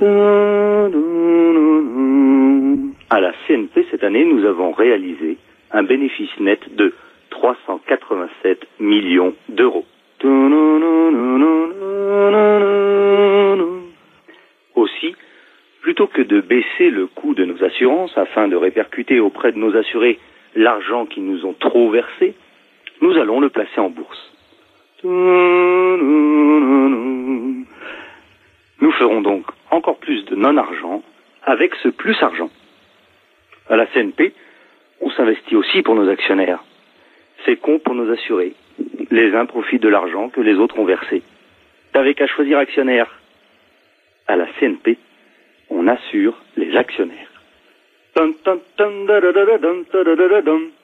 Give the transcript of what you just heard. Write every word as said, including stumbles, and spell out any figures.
À la C N P cette année, nous avons réalisé un bénéfice net de trois cent quatre-vingt-sept millions d'euros. Aussi, plutôt que de baisser le coût de nos assurances afin de répercuter auprès de nos assurés l'argent qu'ils nous ont trop versé, nous allons le placer en bourse. Nous ferons donc encore plus de non-argent avec ce plus-argent. À la C N P, on s'investit aussi pour nos actionnaires. C'est con pour nos assurés. Les uns profitent de l'argent que les autres ont versé. T'avais qu'à choisir actionnaire. À la C N P, on assure les actionnaires. Dun, dun, dun, da, da, da, dun, da, da, da, dun.